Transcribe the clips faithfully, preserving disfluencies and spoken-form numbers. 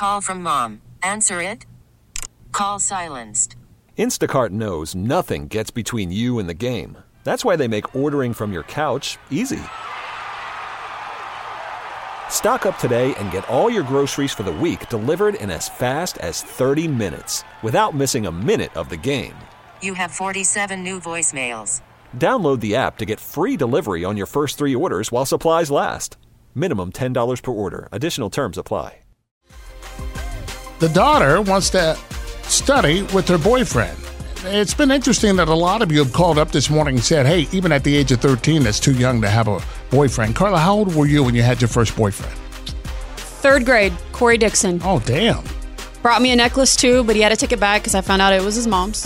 call from mom. Answer it. Call silenced. Instacart knows nothing gets between you and the game. That's why they make ordering from your couch easy. Stock up today and get all your groceries for the week delivered in as fast as thirty minutes without missing a minute of the game. You have forty-seven new voicemails. Download the app to get free delivery on your first three orders while supplies last. Minimum ten dollars per order. Additional terms apply. The daughter wants to study with her boyfriend. It's been interesting that a lot of you have called up this morning and said, hey, even at the age of thirteen, that's too young to have a boyfriend. Carla, how old were you when you had your first boyfriend? Third grade, Corey Dixon. Oh, damn. Brought me a necklace, too, but he had to take it back because I found out it was his mom's.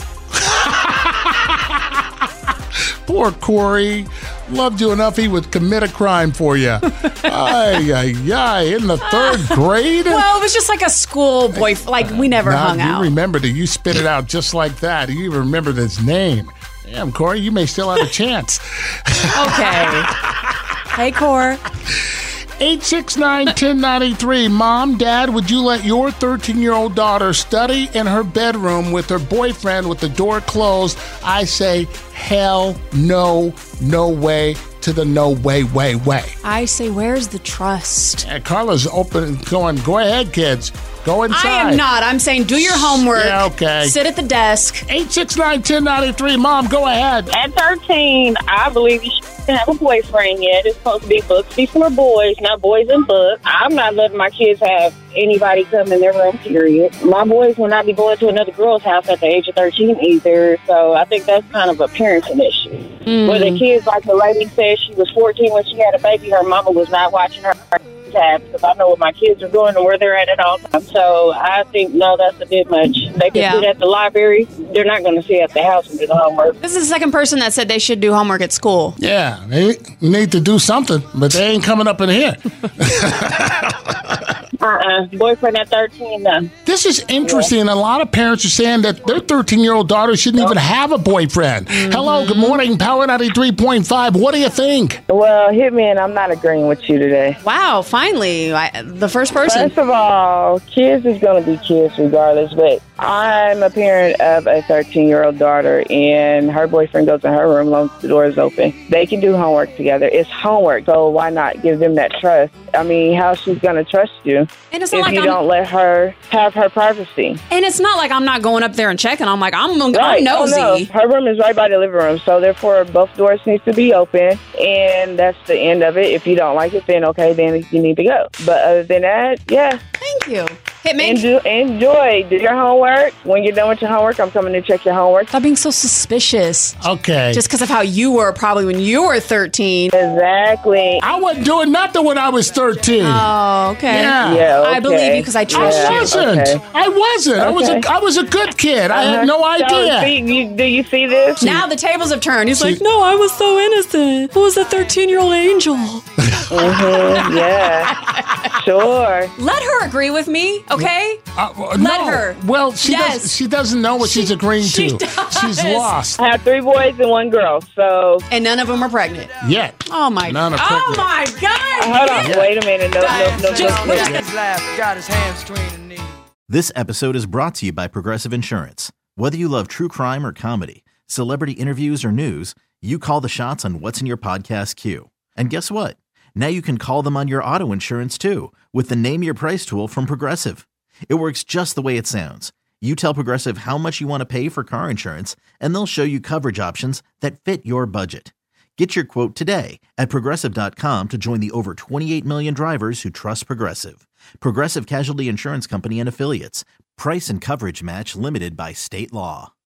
Poor Corey. Loved you enough he would commit a crime for you. Ay, ay, ay. In the third grade? Well, it was just like a school boyfriend. Like, we never now, hung you out. You remembered it. You spit it out just like that. You even remembered his name. Damn, Corey, you may still have a chance. Okay. Hey, Cor. eight six nine, one zero nine three. Mom, Dad, would you let your thirteen-year-old daughter study in her bedroom with her boyfriend with the door closed? I say, hell no, no way to the no way, way, way. I say, where's the trust? And Carla's open, going, go ahead, kids. Go inside. I am not. I'm saying do your homework. Yeah, okay. Sit at the desk. eight six nine, one zero nine three. Mom, go ahead. At thirteen, I believe you shouldn't have a boyfriend yet. It's supposed to be books before boys, not boys and books. I'm not letting my kids have anybody come in their room, period. My boys will not be going to another girl's house at the age of thirteen either. So I think that's kind of a parenting issue. Mm. Where the kids, like the lady said, she was fourteen when she had a baby. Her mama was not watching her tab because I know what my kids are doing and where they're at at all times. So I think, no, that's a bit much. They can Yeah. sit at the library. They're not going to sit at the house and do the homework. This is the second person that said they should do homework at school. Yeah, they need to do something, but they ain't coming up in here. Uh-uh. Boyfriend at thirteen, no. This is interesting. A lot of parents are saying that their thirteen-year-old daughter shouldn't even have a boyfriend. Mm-hmm. Hello, good morning, Power ninety-three point five. What do you think? Well, Hitman, I'm not agreeing with you today. Wow, finally, I, the first person. First of all, kids is going to be kids regardless, but I'm a parent of a thirteen-year-old daughter, and her boyfriend goes in her room as long as the door is open. They can do homework together. It's homework, so why not give them that trust? I mean, how she's going to trust you And it's if not like you I'm, don't let her have her privacy? and it's not like I'm not going up there and checking. I'm like, I'm, I'm Right. nosy. Oh, no. Her room is right by the living room, so therefore both doors need to be open, and that's the end of it. If you don't like it, then okay, then you need to go. But other than that, yeah. Thank you. Hit me. Enjoy, enjoy. Do your homework. When you're done with your homework, I'm coming to check your homework. Stop being so suspicious. Okay. Just because of how you were probably when you were thirteen. Exactly. I wasn't doing nothing when I was thirteen. Oh, okay. Yeah. Yeah, okay. I believe you because I I trust you. wasn't. Okay. I wasn't. I was a Okay. I was a good kid. I had no So, idea. see, you, do you see this? Now the tables have turned. He's See- like, no, I was so innocent. I was a thirteen-year-old angel. Mm-hmm, yeah. Sure. Let her agree with me, okay? Uh, Let no. her. Well, she Yes. does. She doesn't know what She- she's agreeing she to. does. She's lost. I have three boys and one girl, so... And none of them are pregnant. Yet. Oh, my None are Oh, pregnant. my God. Hold on. Wait a minute. No, no, no, Just- no, no. just- got his hands between the knees. This episode is brought to you by Progressive Insurance. Whether you love true crime or comedy, celebrity interviews or news, you call the shots on what's in your podcast queue. And guess what? Now you can call them on your auto insurance too with the Name Your Price tool from Progressive. It works just the way it sounds. You tell Progressive how much you want to pay for car insurance, and they'll show you coverage options that fit your budget. Get your quote today at Progressive dot com to join the over twenty-eight million drivers who trust Progressive. Progressive Casualty Insurance Company and Affiliates. Price and coverage match limited by state law.